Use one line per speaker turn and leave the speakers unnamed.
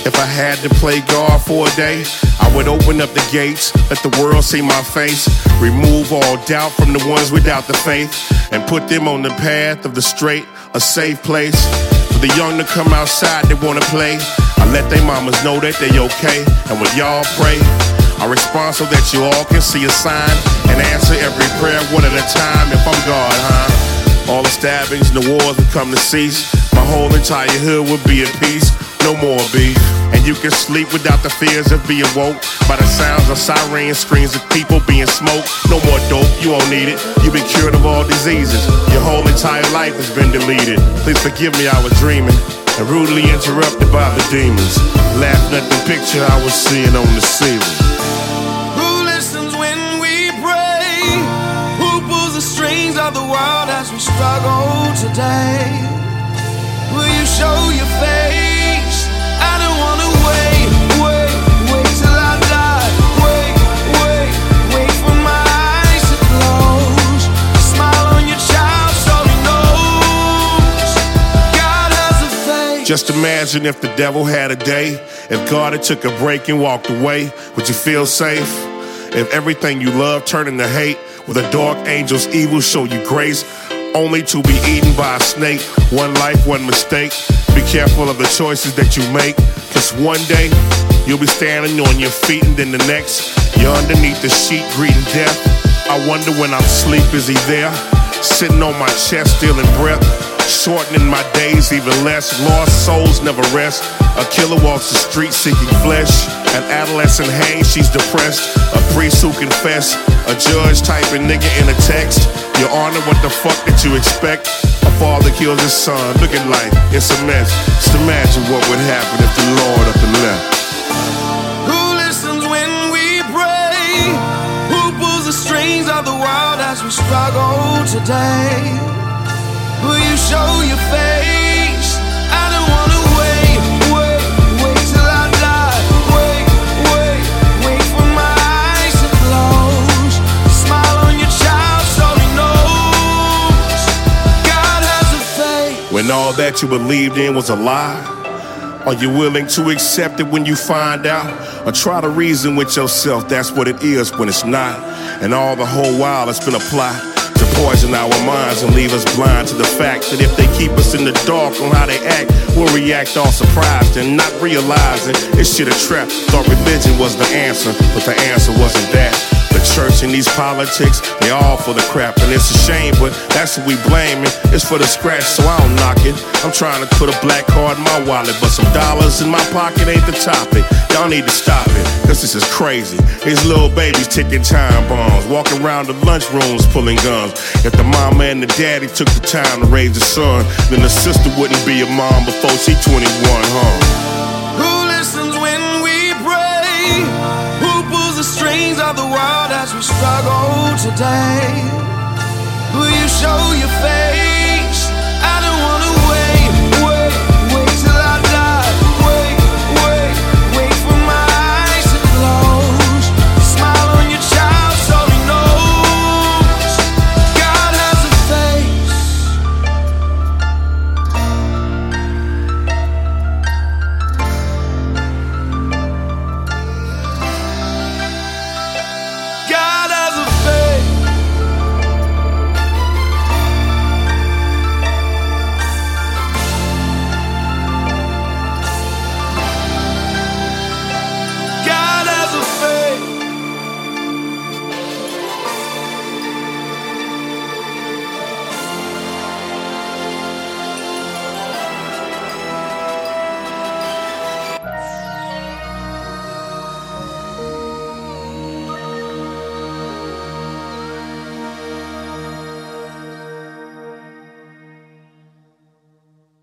If I had to play God for a day, I would open up the gates, let the world see my face, remove all doubt from the ones without the faith, and put them on the path of the straight, a safe place. For the young to come outside, they wanna play. I let they mamas know that they okay, and when y'all pray, I respond so that you all can see a sign and answer every prayer one at a time. If I'm God, all the stabbings and the wars would come to cease. My whole entire hood would be at peace. No more beef, and you can sleep without the fears of being woke by the sounds of sirens, screams of people being smoked. No more dope, you won't need it. You've been cured of all diseases. Your whole entire life has been deleted. Please forgive me, I was dreaming and rudely interrupted by the demons. Laughed at the picture I was seeing on the ceiling.
Who listens when we pray? Who pulls the strings of the world as we struggle today? Will you show your face? I don't wanna wait till I die. Wait for my eyes to close. Smile on your child so he knows God has a face.
Just imagine if the devil had a day. If God had took a break and walked away, would you feel safe? If everything you love turned into hate, will the dark angel's evil show you grace? Only to be eaten by a snake. One life, one mistake. Be careful of the choices that you make, cause one day you'll be standing on your feet and then the next you're underneath the sheet greeting death. I wonder when I'm asleep, is he there? Sitting on my chest, stealing breath, shortening my days even less. Lost souls never rest. A killer walks the street seeking flesh. An adolescent hangs, she's depressed. A priest who confess. A judge typing nigga in a text. Your Honor, what the fuck did you expect? A father kills his son, looking like it's a mess. Just imagine what would happen if the Lord up and left.
Who listens when we pray? Who pulls the strings of the world as we struggle today? Will you show your face? I don't wanna wait till I die. Wait for my eyes to close. Smile on your child so he knows God has a face.
When all that you believed in was a lie, are you willing to accept it when you find out? Or try to reason with yourself, that's what it is when it's not. And all the whole while it's been a plot to poison our minds and leave us blind to the fact that if they keep us in the dark on how they act, we'll react all surprised and not realizing this shit a trap. Thought religion was the answer, but the answer wasn't that. The church and these politics, they all for the crap, and it's a shame, but that's what we blaming. It's for the scratch, so I don't knock it. I'm trying to put a black card in my wallet, but some dollars in my pocket ain't the topic. Y'all need to stop it, cause this is crazy. These little babies ticking time bombs, walking around the lunchrooms pulling guns. If the mama and the daddy took the time to raise the son, then the sister wouldn't be a mom before she 21,
Who listens when we pray? Who pulls the strings of the world as we struggle today? Will you show your face?